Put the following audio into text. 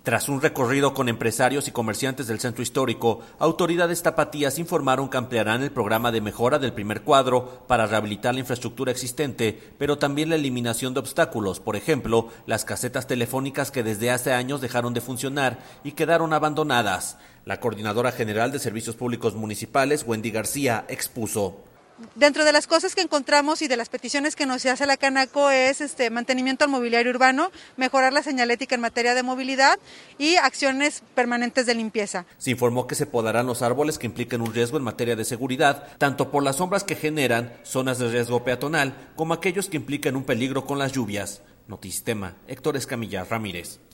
Tras un recorrido con empresarios y comerciantes del centro histórico, autoridades tapatías informaron que ampliarán el programa de mejora del primer cuadro para rehabilitar la infraestructura existente, pero también la eliminación de obstáculos, por ejemplo, las casetas telefónicas que desde hace años dejaron de funcionar y quedaron abandonadas. La coordinadora general de Servicios Públicos Municipales, Wendy García, expuso. Dentro de las cosas que encontramos y de las peticiones que nos hace la Canaco es mantenimiento al mobiliario urbano, mejorar la señalética en materia de movilidad y acciones permanentes de limpieza. Se informó que se podarán los árboles que impliquen un riesgo en materia de seguridad, tanto por las sombras que generan zonas de riesgo peatonal, como aquellos que impliquen un peligro con las lluvias. Notisistema, Héctor Escamilla Ramírez.